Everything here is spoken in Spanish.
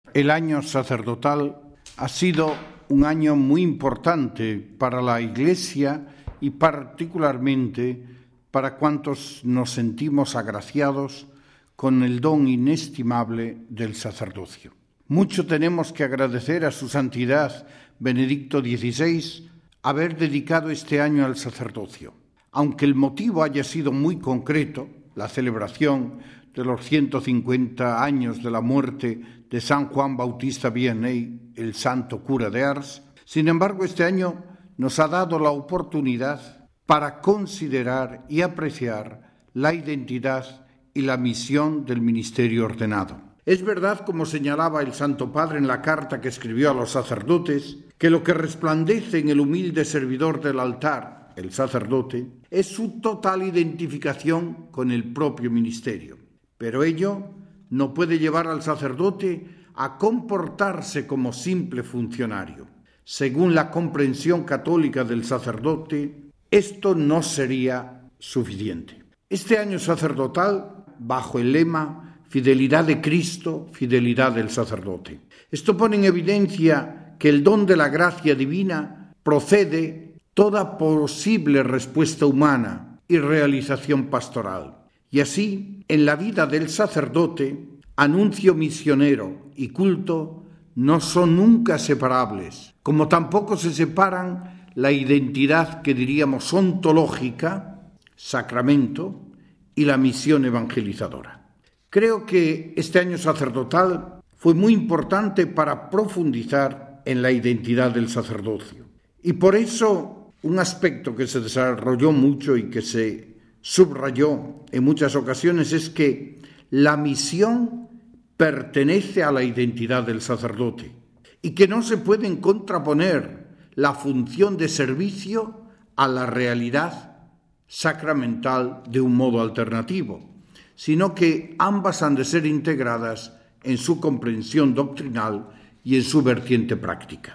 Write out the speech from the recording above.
El año sacerdotal ha sido un año muy importante para la Iglesia y particularmente para cuantos nos sentimos agraciados con el don inestimable del sacerdocio. Mucho tenemos que agradecer a su santidad Benedicto XVI haber dedicado este año al sacerdocio. Aunque el motivo haya sido muy concreto, la celebración de los 150 años de la muerte de San Juan Bautista Vianney, el santo cura de Ars, sin embargo, este año nos ha dado la oportunidad para considerar y apreciar la identidad y la misión del ministerio ordenado. Es verdad, como señalaba el Santo Padre en la carta que escribió a los sacerdotes, que lo que resplandece en el humilde servidor del altar, el sacerdote, es su total identificación con el propio ministerio. Pero ello no puede llevar al sacerdote a comportarse como simple funcionario. Según la comprensión católica del sacerdote, esto no sería suficiente. Este año sacerdotal, bajo el lema Fidelidad de Cristo, fidelidad del sacerdote. Esto pone en evidencia que el don de la gracia divina procede toda posible respuesta humana y realización pastoral. Y así, en la vida del sacerdote, anuncio misionero y culto no son nunca separables, como tampoco se separan la identidad que diríamos ontológica, sacramento, y la misión evangelizadora. Creo que este año sacerdotal fue muy importante para profundizar en la identidad del sacerdocio. Y por eso un aspecto que se desarrolló mucho y que se subrayó en muchas ocasiones es que la misión pertenece a la identidad del sacerdote y que no se pueden contraponer la función de servicio a la realidad sacramental de un modo alternativo, sino que ambas han de ser integradas en su comprensión doctrinal y en su vertiente práctica.